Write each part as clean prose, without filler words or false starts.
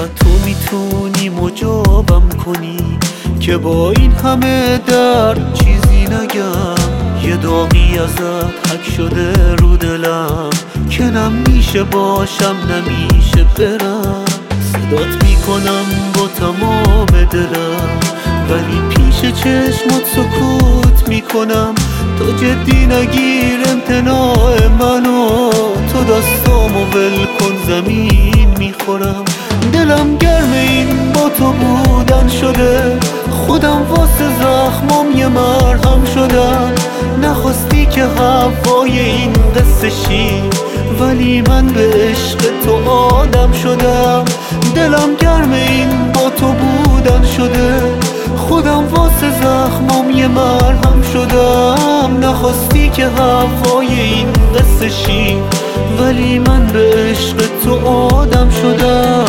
فقط تو میتونی مجابم کنی که با این همه درد چیزی نگم. یه داغی ازت حک شده رو دلم که نمیشه باشم نمیشه برم. صدات میکنم با تمام دلم ولی پیش چشمات سکوت میکنم. تو جدی نگیر امتناع منو، تو دستامو ول کن زمین میخورم. دلم گرم این با تو بودن شده، خودم واسه زخمام یه مرهم شدم. نخواستی که هوای این قصه شی ولی من به عشق تو آدم شدم. دلم گرم این با تو بودن شده، خودم واسه زخمام یه مرهم شدم. نخواستی که هوای این قصه شی ولی من به عشق تو آدم شدم.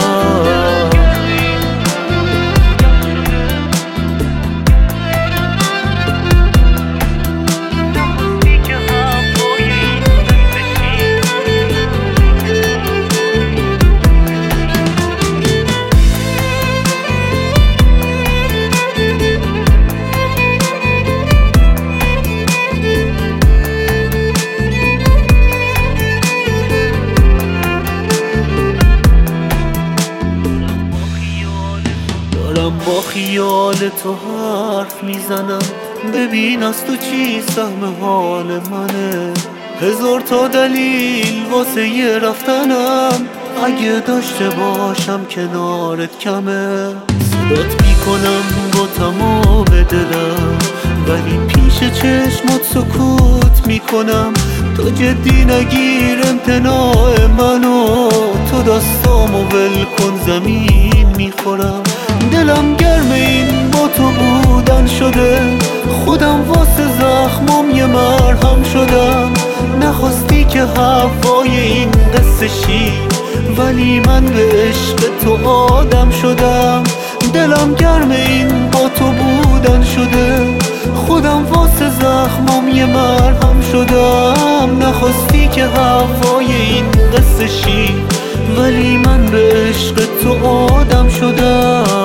با خیال تو حرف میزنم، ببین از تو چی سهم حال منه. هزار تا دلیل واسه یه رفتنم، اگه داشته باشم کنارت کمه. صدات میکنم با تمام دلم ولی پیش چشمات سکوت میکنم. تو جدی نگیر امتناع منو، تو دستامو ول کن زمین میخورم. دلم گرم این با تو بودن شده، خودم واسه زخمام یه مرهم شدم. نخواستی که هوای این قصه شی ولی من به عشق تو آدم شدم. دلم گرم این با تو بودن شده، خودم واسه زخمام یه مرهم شدم. نخواستی که هوای این قصه شی ولی من به عشق تو آدم شدم.